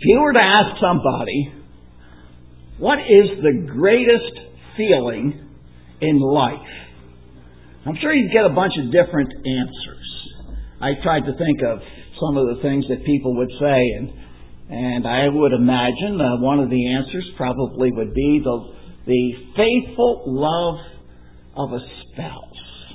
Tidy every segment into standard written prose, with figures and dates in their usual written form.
you were to ask somebody, what is the greatest feeling in life? I'm sure you'd get a bunch of different answers. I tried to think of some of the things that people would say, and I would imagine one of the answers probably would be the faithful love of a spouse.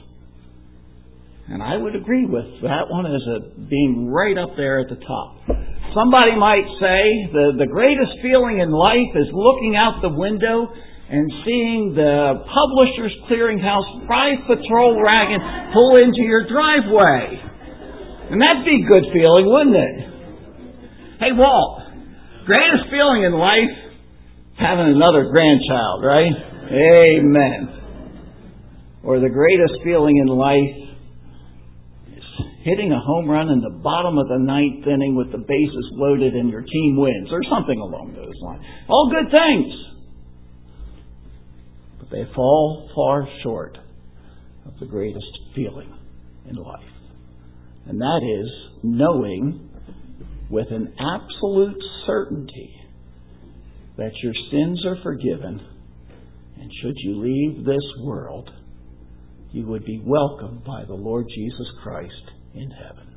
And I would agree with that one as being right up there at the top. Somebody might say the greatest feeling in life is looking out the window and seeing the Publishers Clearinghouse prize patrol wagon pull into your driveway. And that'd be a good feeling, wouldn't it? Hey, Walt, greatest feeling in life? Having another grandchild, right? Amen. Or the greatest feeling in life is hitting a home run in the bottom of the ninth inning with the bases loaded and your team wins, or something along those lines. All good things. But they fall far short of the greatest feeling in life. And that is knowing with an absolute certainty that your sins are forgiven, and should you leave this world, you would be welcomed by the Lord Jesus Christ in heaven.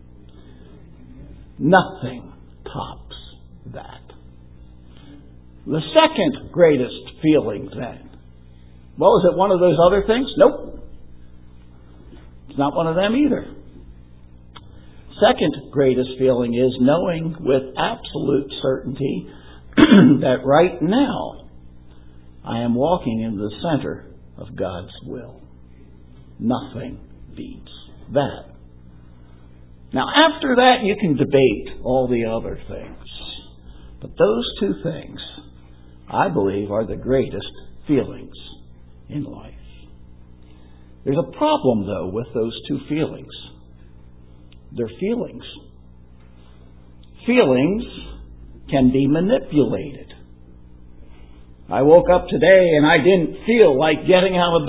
Nothing tops that. The second greatest feeling then. Well, is it one of those other things? Nope. It's not one of them either. Second greatest feeling is knowing with absolute certainty that right now I am walking in the center of God's will. Nothing beats that. Now, after that, you can debate all the other things. But those two things, I believe, are the greatest feelings in life. There's a problem, though, with those two feelings. They're feelings. Feelings can be manipulated. I woke up today and I didn't feel like getting out of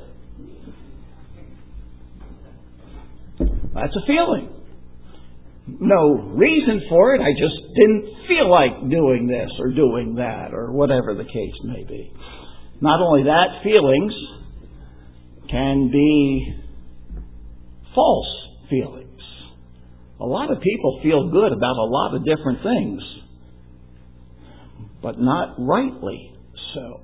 bed. That's a feeling. No reason for it. I just didn't feel like doing this or doing that or whatever the case may be. Not only that, feelings can be false feelings. A lot of people feel good about a lot of different things, but not rightly so.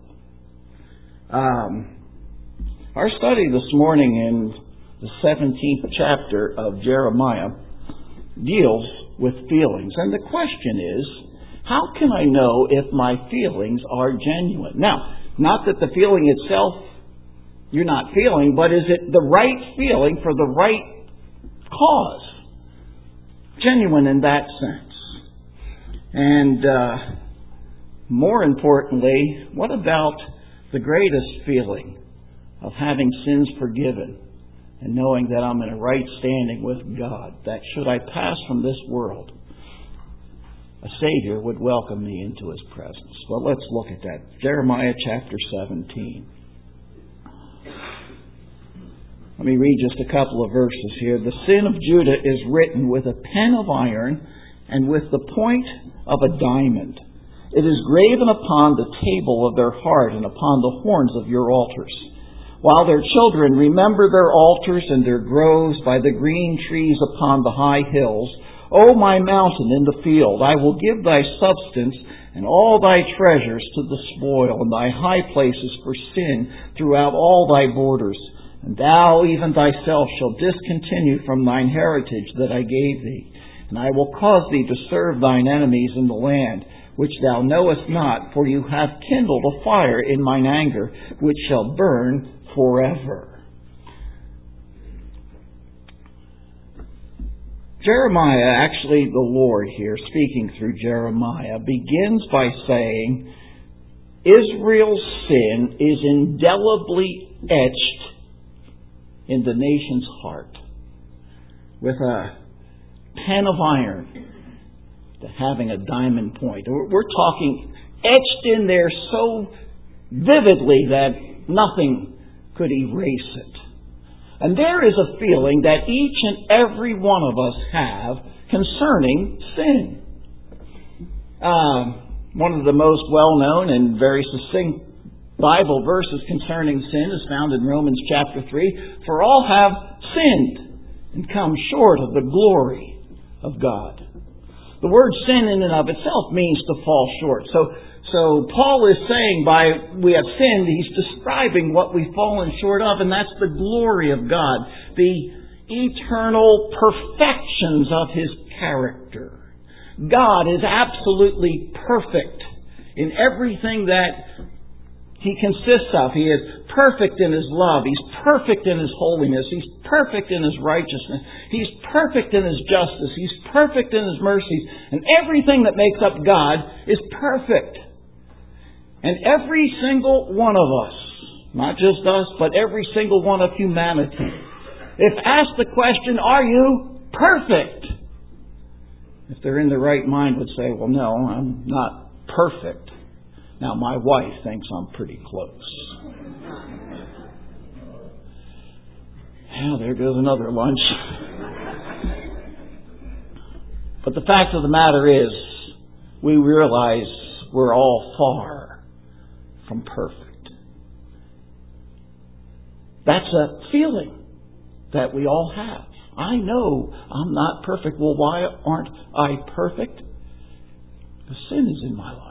Our study this morning in the 17th chapter of Jeremiah deals with feelings. And the question is, how can I know if my feelings are genuine? Now, not that the feeling itself you're not feeling, but is it the right feeling for the right cause? Genuine in that sense. And more importantly, what about the greatest feeling of having sins forgiven and knowing that I'm in a right standing with God, that should I pass from this world, a Savior would welcome me into His presence? Well, let's look at that. Jeremiah chapter 17. Let me read just a couple of verses here. The sin of Judah is written with a pen of iron and with the point of a diamond. It is graven upon the table of their heart and upon the horns of your altars. While their children remember their altars and their groves by the green trees upon the high hills, O my mountain in the field, I will give thy substance and all thy treasures to the spoil, and thy high places for sin throughout all thy borders. And thou even thyself shalt discontinue from thine heritage that I gave thee. And I will cause thee to serve thine enemies in the land, which thou knowest not, for you have kindled a fire in mine anger, which shall burn forever. Jeremiah, actually the Lord here, speaking through Jeremiah, begins by saying, Israel's sin is indelibly etched in the nation's heart with a pen of iron having a diamond point. We're talking etched in there so vividly that nothing could erase it. And there is a feeling that each and every one of us have concerning sin. One of the most well-known and very succinct Bible verses concerning sin is found in Romans chapter 3. For all have sinned and come short of the glory of God. The word sin in and of itself means to fall short. So Paul is saying by we have sinned, he's describing what we've fallen short of, and that's the glory of God, the eternal perfections of His character. God is absolutely perfect in everything that He consists of. He is perfect in His love. He's perfect in His holiness. He's perfect in His righteousness. He's perfect in His justice. He's perfect in His mercies. And everything that makes up God is perfect. And every single one of us, not just us, but every single one of humanity, if asked the question, are you perfect? If they're in the right mind, would say, well, no, I'm not perfect. Now, my wife thinks I'm pretty close. Well, there goes another lunch. But the fact of the matter is, we realize we're all far from perfect. That's a feeling that we all have. I know I'm not perfect. Well, why aren't I perfect? The sin is in my life.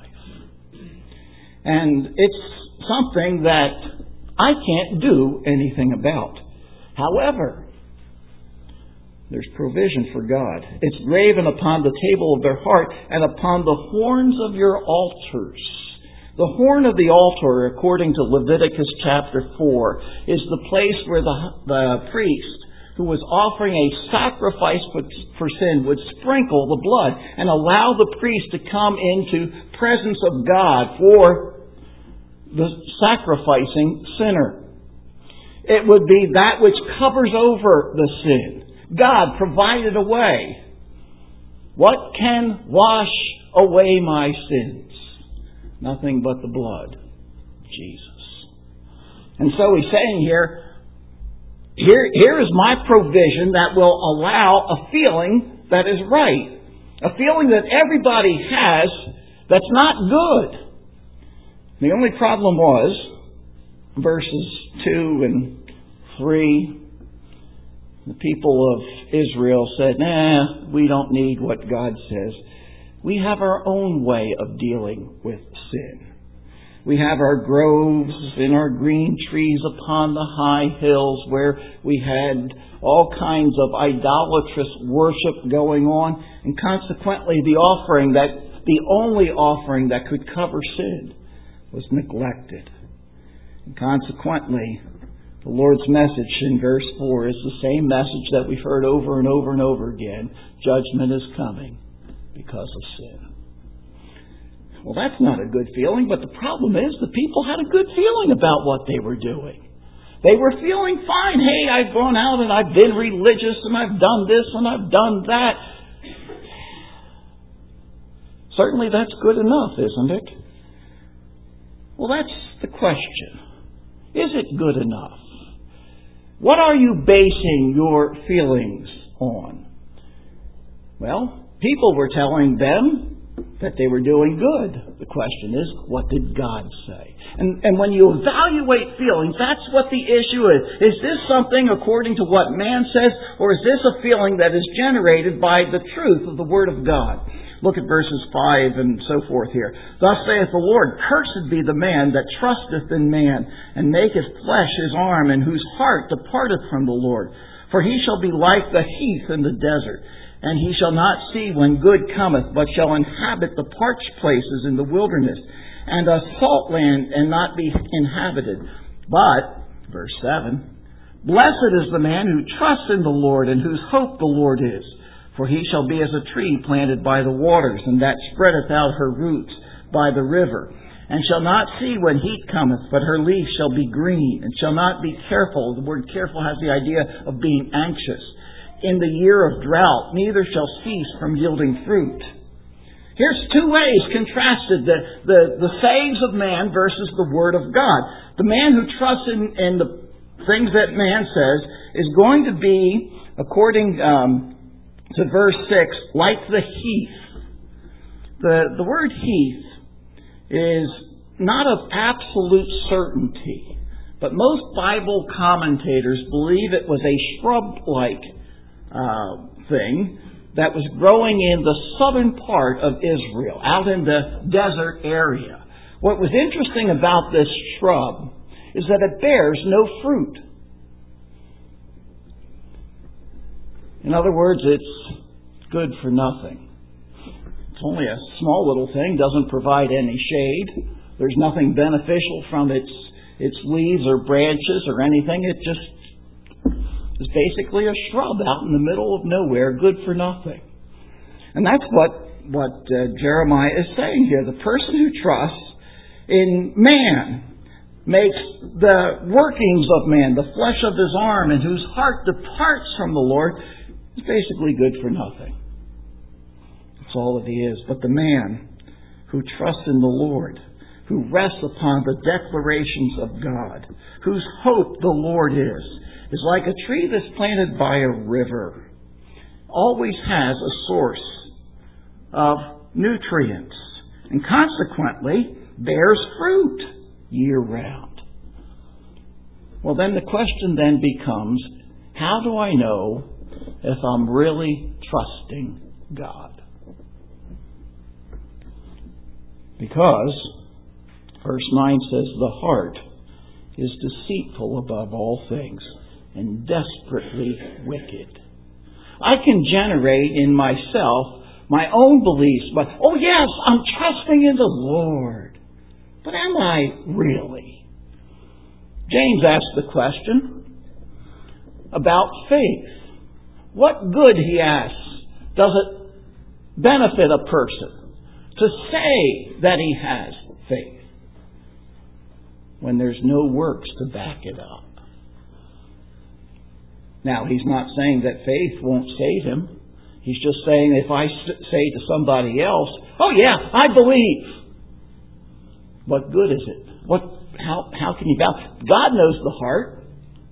And it's something that I can't do anything about. However, there's provision for God. It's graven upon the table of their heart and upon the horns of your altars. The horn of the altar, according to Leviticus chapter 4, is the place where the priest who was offering a sacrifice for sin would sprinkle the blood and allow the priest to come into presence of God for the sacrificing sinner. It would be that which covers over the sin. God provided a way. What can wash away my sins? Nothing but the blood of Jesus. And so he's saying here is my provision that will allow a feeling that is right. A feeling that everybody has that's not good. The only problem was, verses 2 and 3, the people of Israel said, we don't need what God says. We have our own way of dealing with sin. We have our groves and our green trees upon the high hills where we had all kinds of idolatrous worship going on. And consequently, the only offering that could cover sin was neglected. And consequently, the Lord's message in verse 4 is the same message that we've heard over and over and over again. Judgment is coming because of sin. Well, that's not a good feeling, but the problem is the people had a good feeling about what they were doing. They were feeling fine. Hey, I've gone out and I've been religious and I've done this and I've done that. Certainly that's good enough, isn't it? Well, that's the question. Is it good enough? What are you basing your feelings on? Well, people were telling them that they were doing good. The question is, what did God say? And when you evaluate feelings, that's what the issue is. Is this something according to what man says, or is this a feeling that is generated by the truth of the Word of God? Look at verses 5 and so forth here. Thus saith the Lord, cursed be the man that trusteth in man, and maketh flesh his arm, and whose heart departeth from the Lord. For he shall be like the heath in the desert, and he shall not see when good cometh, but shall inhabit the parched places in the wilderness, and a salt land, and not be inhabited. But, verse 7, blessed is the man who trusts in the Lord, and whose hope the Lord is. For he shall be as a tree planted by the waters, and that spreadeth out her roots by the river, and shall not see when heat cometh, but her leaf shall be green, and shall not be careful. The word careful has the idea of being anxious. In the year of drought, neither shall cease from yielding fruit. Here's two ways contrasted, the sayings of man versus the Word of God. The man who trusts in the things that man says is going to be, according to verse 6, like the heath The word heath is not of absolute certainty, but most Bible commentators believe it was a shrub-like thing that was growing in the southern part of Israel, out in the desert area. What was interesting about this shrub is that it bears no fruit. In other words, it's good for nothing. It's only a small little thing, doesn't provide any shade. There's nothing beneficial from its leaves or branches or anything. It just is basically a shrub out in the middle of nowhere, good for nothing. And that's what Jeremiah is saying here. The person who trusts in man, makes the workings of man, the flesh of his arm, and whose heart departs from the Lord, is basically good for nothing. That's all that he is. But the man who trusts in the Lord, who rests upon the declarations of God, whose hope the Lord is like a tree that's planted by a river. Always has a source of nutrients, and consequently bears fruit year-round. Well, then the question then becomes, how do I know if I'm really trusting God? Because verse 9 says, the heart is deceitful above all things and desperately wicked. I can generate in myself my own beliefs, but, oh yes, I'm trusting in the Lord. But am I really? James asked the question about faith. What good, he asks, does it benefit a person to say that he has faith when there's no works to back it up? Now, he's not saying that faith won't save him. He's just saying if I say to somebody else, oh yeah, I believe. What good is it? How can you doubt? God knows the heart.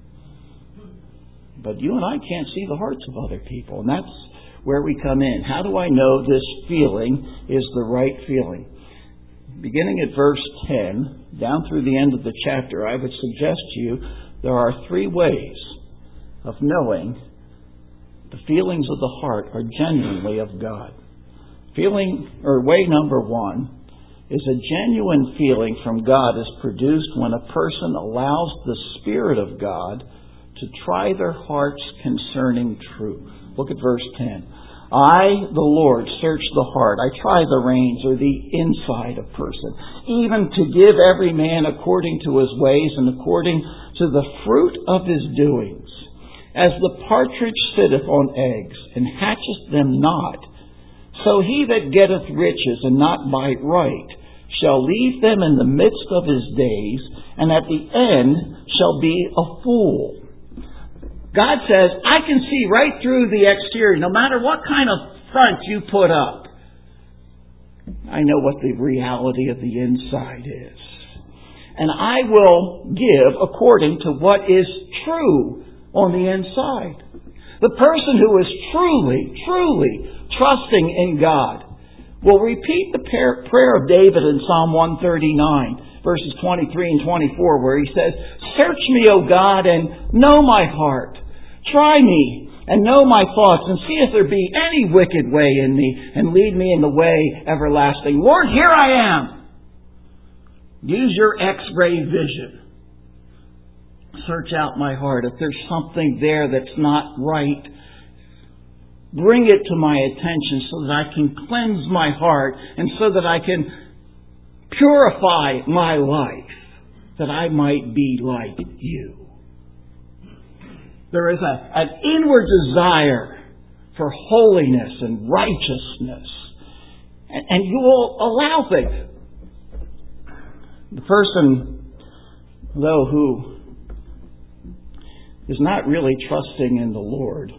But you and I can't see the hearts of other people. And that's where we come in. How do I know this feeling is the right feeling? Beginning at verse 10, down through the end of the chapter, I would suggest to you there are three ways of knowing the feelings of the heart are genuinely of God. Way number one is a genuine feeling from God is produced when a person allows the Spirit of God to try their hearts concerning truth. Look at verse 10. I, the Lord, search the heart. I try the reins or the inside of person, even to give every man according to his ways and according to the fruit of his doings. As the partridge sitteth on eggs, and hatcheth them not, so he that getteth riches and not bite right shall leave them in the midst of his days, and at the end shall be a fool. God says, I can see right through the exterior, no matter what kind of front you put up. I know what the reality of the inside is. And I will give according to what is true on the inside. The person who is truly trusting in God will repeat the prayer of David in Psalm 139, verses 23 and 24, where he says, search me, O God, and know my heart. Try me and know my thoughts, and see if there be any wicked way in me, and lead me in the way everlasting. Lord, here I am. Use your X-ray vision. Search out my heart. If there's something there that's not right, bring it to my attention so that I can cleanse my heart and so that I can purify my life, that I might be like you. There is an inward desire for holiness and righteousness. And you will allow things. The person, though, who is not really trusting in the Lord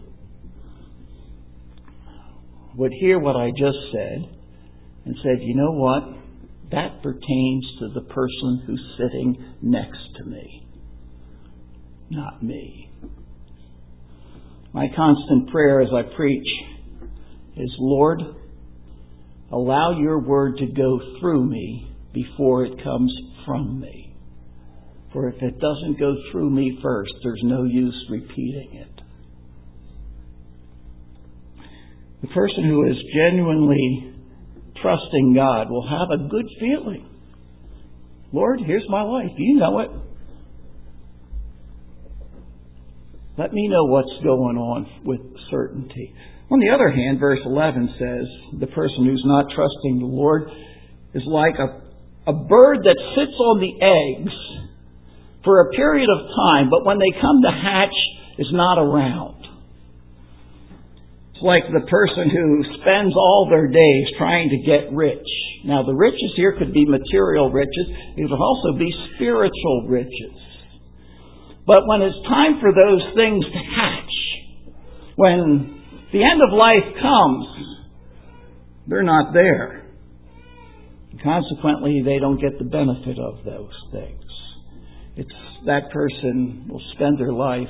would hear what I just said and said, you know what? That pertains to the person who's sitting next to me, not me. My constant prayer as I preach is, Lord, allow your word to go through me before it comes from me. For if it doesn't go through me first, there's no use repeating it. The person who is genuinely trusting God will have a good feeling. Lord, here's my life. You know it. Let me know what's going on with certainty. On the other hand, verse 11 says, the person who's not trusting the Lord is like a bird that sits on the eggs for a period of time, but when they come to hatch, is not around. It's like the person who spends all their days trying to get rich. Now, the riches here could be material riches. It could also be spiritual riches. But when it's time for those things to hatch, when the end of life comes, they're not there. Consequently, they don't get the benefit of those things. It's that person will spend their life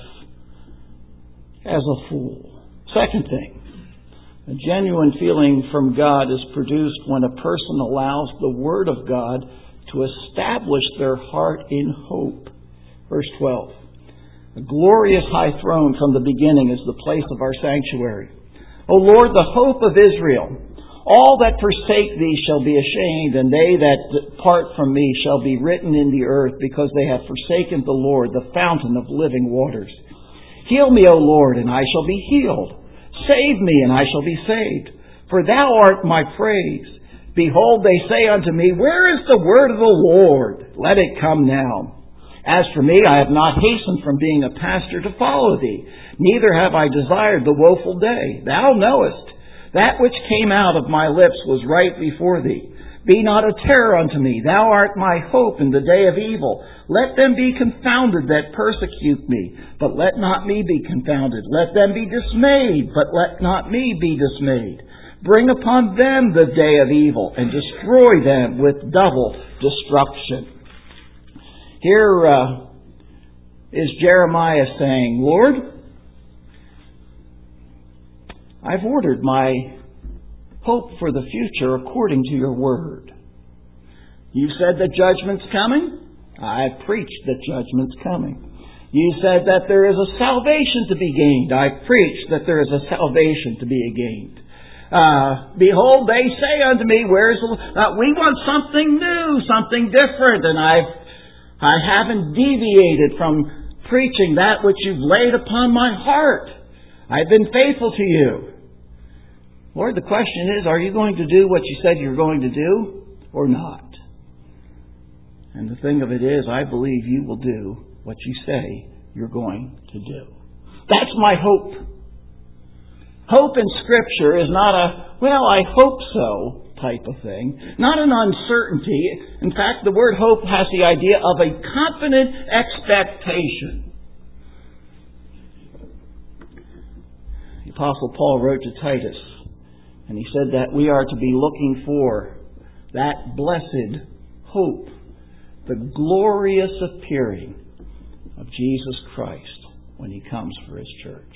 as a fool. Second thing, a genuine feeling from God is produced when a person allows the Word of God to establish their heart in hope. Verse 12. A glorious high throne from the beginning is the place of our sanctuary. O Lord, the hope of Israel, all that forsake thee shall be ashamed, and they that depart from me shall be written in the earth, because they have forsaken the Lord, the fountain of living waters. Heal me, O Lord, and I shall be healed. Save me, and I shall be saved. For thou art my praise. Behold, they say unto me, where is the word of the Lord? Let it come now. As for me, I have not hastened from being a pastor to follow thee, neither have I desired the woeful day. Thou knowest, that which came out of my lips was right before thee. Be not a terror unto me. Thou art my hope in the day of evil. Let them be confounded that persecute me, but let not me be confounded. Let them be dismayed, but let not me be dismayed. Bring upon them the day of evil, and destroy them with double destruction. Here is Jeremiah saying, Lord, I've ordered my hope for the future according to your word. You said that judgment's coming. I've preached that judgment's coming. You said that there is a salvation to be gained. I've preached that there is a salvation to be gained. Behold, they say unto me, we want something new, something different, and I haven't deviated from preaching that which you've laid upon my heart. I've been faithful to you. Lord, the question is, are you going to do what you said you're going to do or not? And the thing of it is, I believe you will do what you say you're going to do. That's my hope. Hope in Scripture is not I hope so type of thing. Not an uncertainty. In fact, the word hope has the idea of a confident expectation. The Apostle Paul wrote to Titus, and he said that we are to be looking for that blessed hope, the glorious appearing of Jesus Christ when He comes for His church.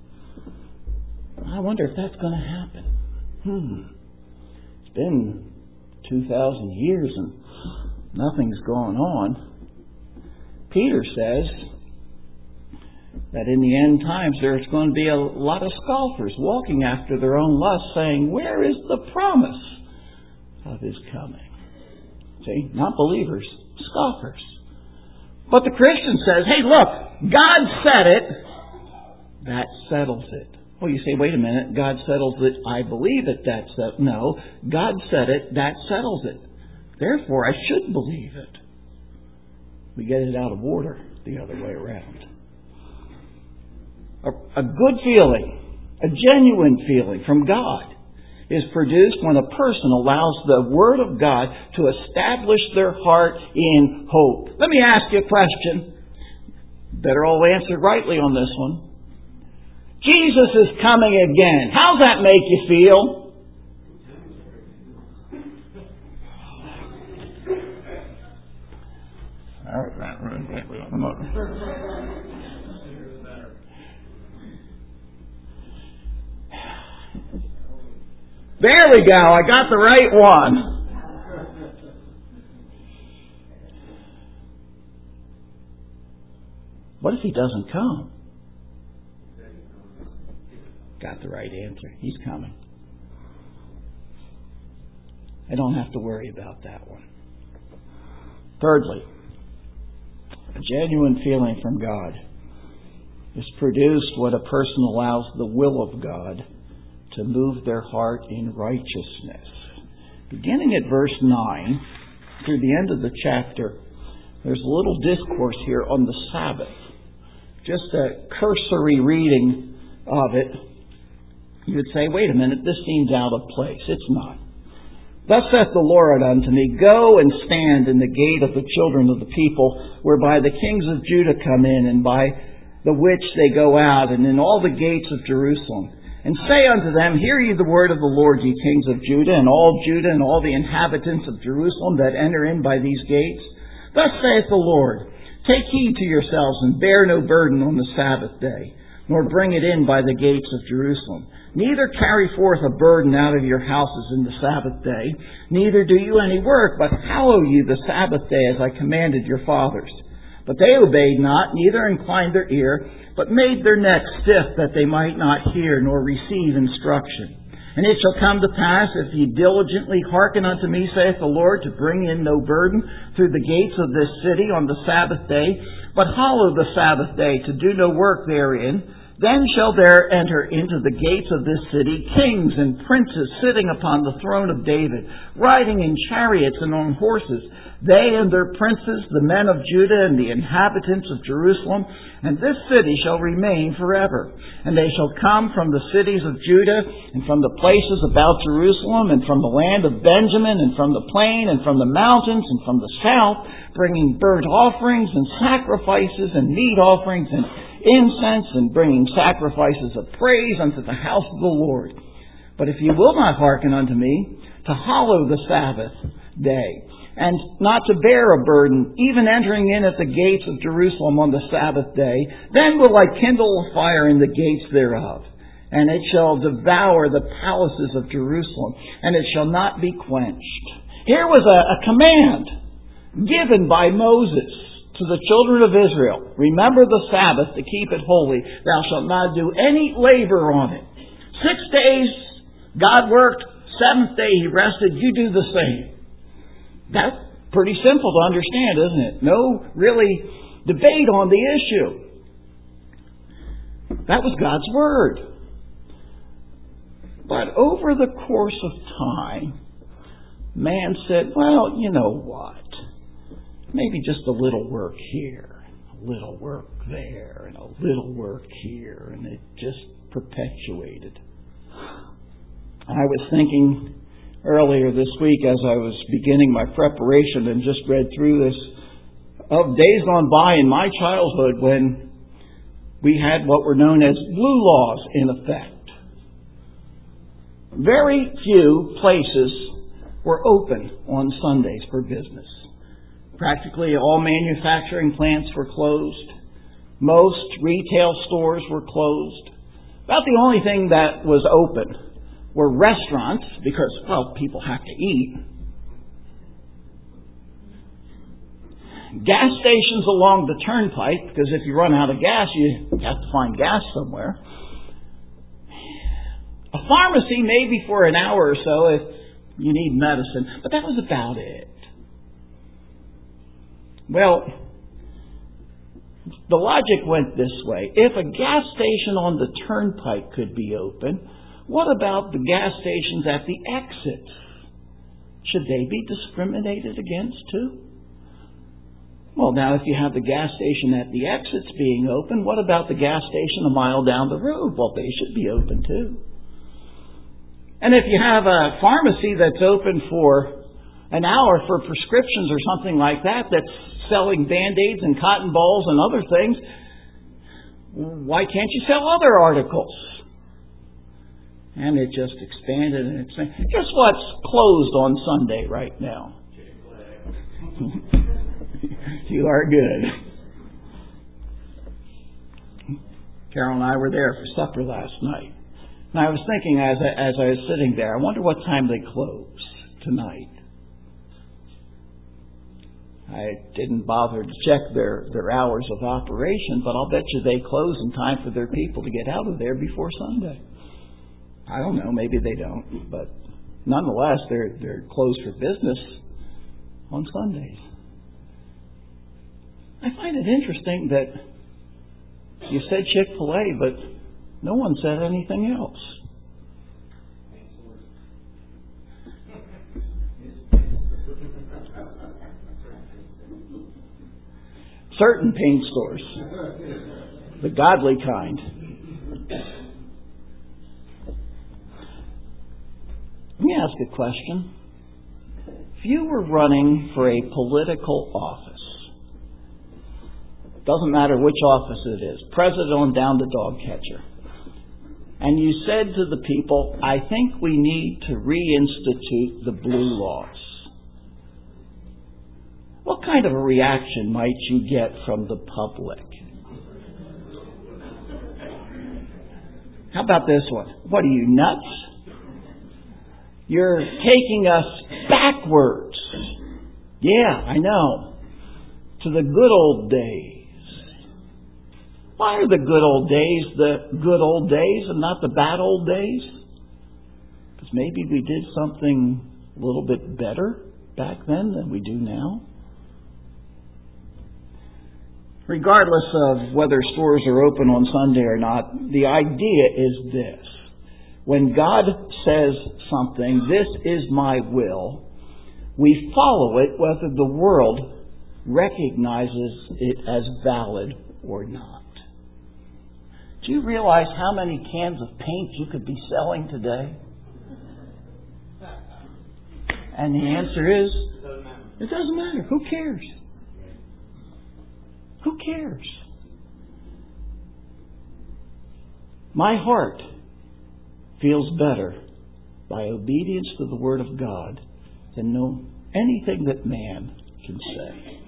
I wonder if that's going to happen. It's been 2,000 years and nothing's gone on. Peter says that in the end times there's going to be a lot of scoffers walking after their own lust, saying, where is the promise of His coming? See, not believers, scoffers. But the Christian says, hey, look, God said it. That settles it. Well, you say, wait a minute, God settles it. I believe it. No, God said it. That settles it. Therefore, I should believe it. We get it out of order the other way around. A good feeling, a genuine feeling from God is produced when a person allows the Word of God to establish their heart in hope. Let me ask you a question. Better all answer rightly on this one. Jesus is coming again. How's that make you feel? There we go. I got the right one. What if he doesn't come? Got the right answer. He's coming. I don't have to worry about that one. Thirdly, a genuine feeling from God is produced when a person allows the will of God to move their heart in righteousness. Beginning at verse 9, through the end of the chapter, there's a little discourse here on the Sabbath. Just a cursory reading of it, you would say, wait a minute, this seems out of place. It's not. Thus saith the Lord unto me, Go and stand in the gate of the children of the people, whereby the kings of Judah come in, and by the which they go out, and in all the gates of Jerusalem. And say unto them, Hear ye the word of the Lord, ye kings of Judah, and all Judah, and all the inhabitants of Jerusalem that enter in by these gates. Thus saith the Lord, Take heed to yourselves, and bear no burden on the Sabbath day, nor bring it in by the gates of Jerusalem. Neither carry forth a burden out of your houses in the Sabbath day, neither do you any work, but hallow ye the Sabbath day as I commanded your fathers. But they obeyed not, neither inclined their ear, but made their necks stiff, that they might not hear nor receive instruction. And it shall come to pass, if ye diligently hearken unto me, saith the Lord, to bring in no burden through the gates of this city on the Sabbath day, but hallow the Sabbath day, to do no work therein, then shall there enter into the gates of this city kings and princes sitting upon the throne of David, riding in chariots and on horses, they and their princes, the men of Judah and the inhabitants of Jerusalem, and this city shall remain forever. And they shall come from the cities of Judah, and from the places about Jerusalem, and from the land of Benjamin, and from the plain, and from the mountains, and from the south, bringing burnt offerings and sacrifices and meat offerings and incense, and bringing sacrifices of praise unto the house of the Lord. But if ye will not hearken unto me, to hallow the Sabbath day, and not to bear a burden, even entering in at the gates of Jerusalem on the Sabbath day, then will I kindle a fire in the gates thereof, and it shall devour the palaces of Jerusalem, and it shall not be quenched. Here was a command given by Moses to the children of Israel. Remember the Sabbath to keep it holy. Thou shalt not do any labor on it. 6 days God worked, 7th day He rested. You do the same. That's pretty simple to understand, isn't it? No really debate on the issue. That was God's Word. But over the course of time, man said, well, you know what? Maybe just a little work here, a little work there, and a little work here, and it just perpetuated. I was thinking earlier this week, as I was beginning my preparation and just read through this, of days gone by in my childhood when we had what were known as blue laws in effect. Very few places were open on Sundays for business. Practically all manufacturing plants were closed. Most retail stores were closed. About the only thing that was open were restaurants, because, well, people have to eat. Gas stations along the turnpike, because if you run out of gas, you have to find gas somewhere. A pharmacy maybe for an hour or so if you need medicine, but that was about it. Well, the logic went this way. If a gas station on the turnpike could be open, what about the gas stations at the exits? Should they be discriminated against too? Well, now if you have the gas station at the exits being open, what about the gas station a mile down the road? Well, they should be open too. And if you have a pharmacy that's open for an hour for prescriptions or something like that, that's selling Band-Aids and cotton balls and other things, why can't you sell other articles? And it just expanded and expanded. Guess what's closed on Sunday right now? You are good. Carol and I were there for supper last night. And I was thinking as I was sitting there, I wonder what time they close tonight. I didn't bother to check their hours of operation, but I'll bet you they close in time for their people to get out of there before Sunday. I don't know, maybe they don't, but nonetheless, they're closed for business on Sundays. I find it interesting that you said Chick-fil-A, but no one said anything else. Certain paint stores, the godly kind. Let me ask a question. If you were running for a political office, doesn't matter which office it is, president on down to dog catcher, and you said to the people, I think we need to reinstitute the blue laws, what kind of a reaction might you get from the public? How about this one? What are you, nuts? You're taking us backwards. Yeah, I know. To the good old days. Why are the good old days the good old days and not the bad old days? Because maybe we did something a little bit better back then than we do now. Regardless of whether stores are open on Sunday or not, the idea is this. When God says something, this is my will, we follow it whether the world recognizes it as valid or not. Do you realize how many cans of paint you could be selling today? And the answer is, it doesn't matter. Who cares? Who cares? My heart feels better by obedience to the Word of God than anything that man can say.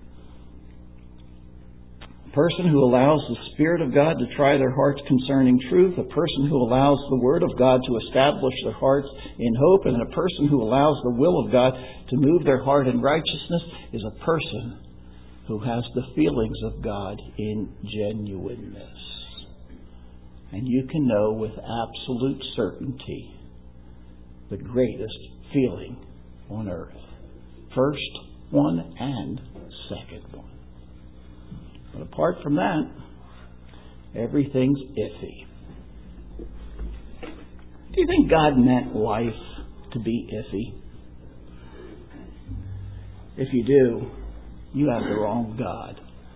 A person who allows the Spirit of God to try their hearts concerning truth, a person who allows the Word of God to establish their hearts in hope, and a person who allows the will of God to move their heart in righteousness is a person who has the feelings of God in genuineness. And you can know with absolute certainty the greatest feeling on earth. First one and second one. But apart from that, everything's iffy. Do you think God meant life to be iffy? If you do, you have the wrong God.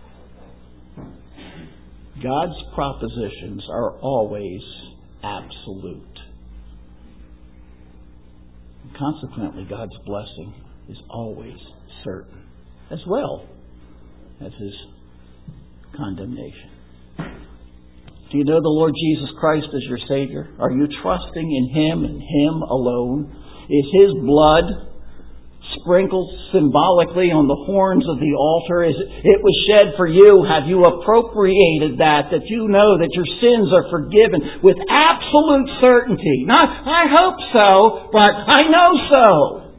God's propositions are always absolute. Consequently, God's blessing is always certain, as well as His condemnation. Do you know the Lord Jesus Christ as your Savior? Are you trusting in Him and Him alone? Is His blood sprinkled symbolically on the horns of the altar? It was shed for you. Have you appropriated that you know that your sins are forgiven with absolute certainty? Not, I hope so, but I know so.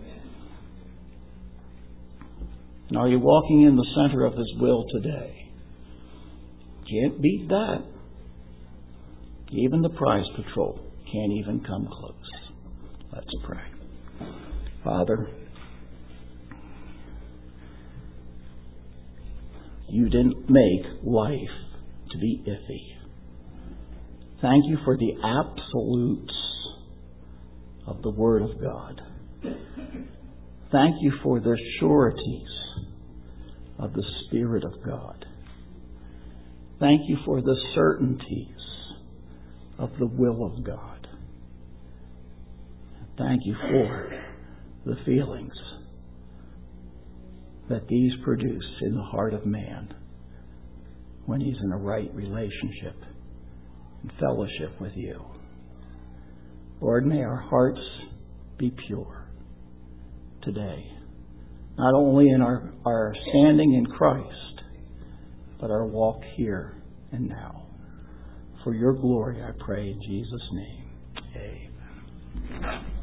And are you walking in the center of His will today? Can't beat that. Even the prize patrol can't even come close. Let's pray. Father, You didn't make life to be iffy. Thank You for the absolutes of the Word of God. Thank You for the sureties of the Spirit of God. Thank You for the certainties of the will of God. Thank You for the feelings that these produce in the heart of man when he's in a right relationship and fellowship with You. Lord, may our hearts be pure today, not only in our standing in Christ, but our walk here and now. For Your glory, I pray in Jesus' name. Amen.